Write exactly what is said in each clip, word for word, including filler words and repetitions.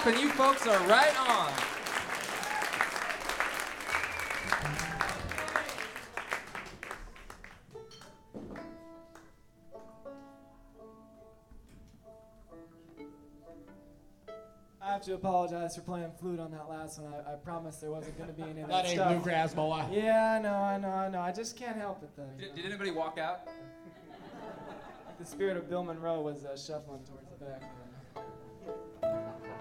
clap, and you folks are right on. I have to apologize for playing flute on that last one. I, I promised there wasn't going to be any of that, That ain't stuff. bluegrass, boy. Yeah, I know, I know, I know. I just can't help it, though. Did, did anybody walk out? The spirit of Bill Monroe was uh, shuffling towards the back there.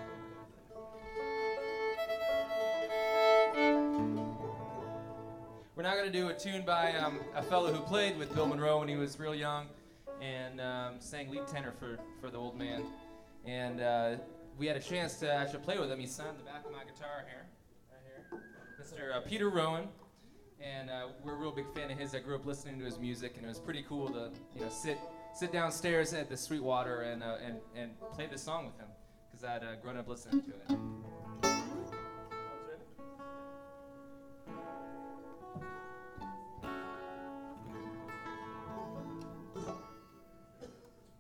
We're now going to do a tune by um, a fellow who played with Bill Monroe when he was real young and um, sang lead tenor for, for the old man. And uh, we had a chance to actually play with him. He signed the back of my guitar here, right here. Mister Uh, Peter Rowan. And uh, we're a real big fan of his. I grew up listening to his music, and it was pretty cool to, you know, sit sit downstairs at the Sweetwater and uh, and and play this song with him, because I'd uh, grown up listening to it.